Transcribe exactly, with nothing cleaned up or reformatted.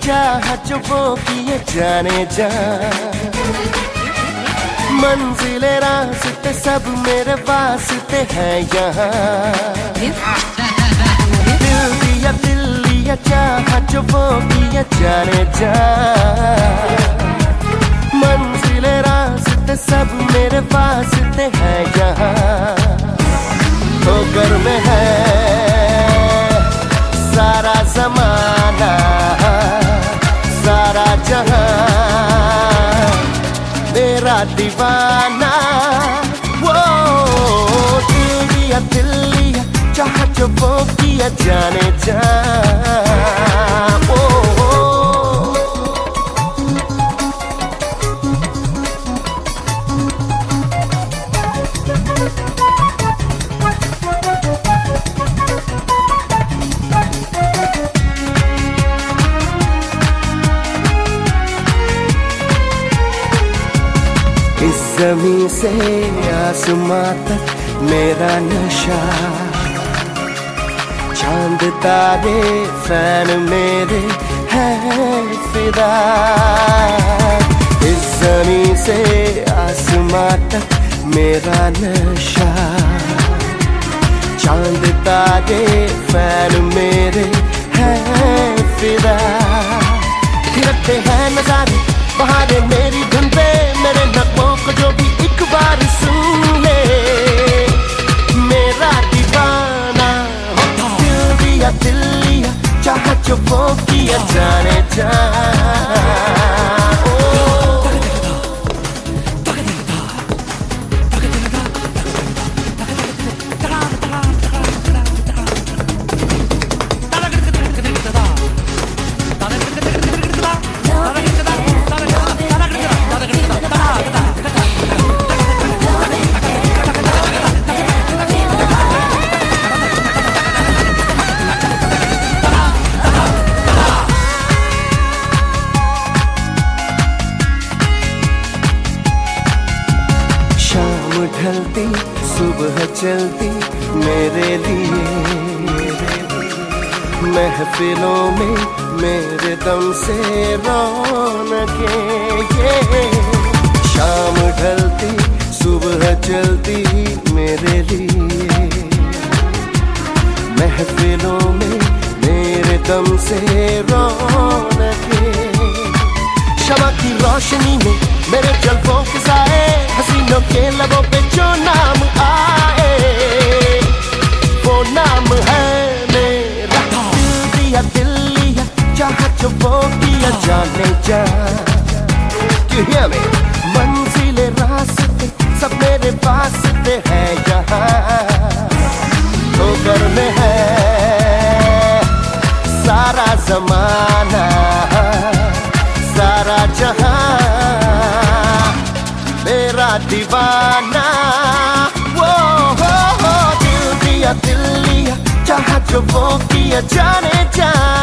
चाहा जो वो किए जाने जा। मंजिले रास्ते सब मेरे वास्ते हैं यहाँ। दिल दिया दिल लिया चाहा जो वो किए जाने जा। मंजिले रास्ते सब मेरे वास्ते हैं यहाँ। ठोकर में है सारा ज़माना, सारा जहां मेरा दीवाना। वो दिल दिया दिल लिया चाहा जो वो किया जाने जा। ओ इस ज़मीं से आसमां तक मेरा नशा। चांद तारे फैन मेरे हैं फिदा। इस ज़मीं से आसमां तक मेरा नशा। चांद तारे फैन मेरे हैं फिदा। थिरकते हैं नज़ारे बहारे मेरी धुन पे, मेरे नगमों को जो भी एक बार सुन ले मेरा दीवाना। दिल दिया दिल लिया चाहा जो वो किया जाने जा। ढलती सुबह चलती मेरे लिए, महफिलों में मेरे दम से रौनकें ये। शाम ढलती सुबह चलती मेरे लिए, महफिलों में मेरे दम से रौनकें। शमा की रोशनी में मेरे जुल्फों के साए, हसीनों के लबों पे जो नाम आए वो नाम है मेरा। दिल दिया दिल लिया चाहा जो वो किया जाने जा। You hear me? मंजिले रास्ते सब मेरे वास्ते हैं यहाँ। ठोकर में है सारा ज़माना, सारा जहां मेरा दीवाना। वो हो हो दिल दिया दिल लिया चाहा जो वो किया जाने जा।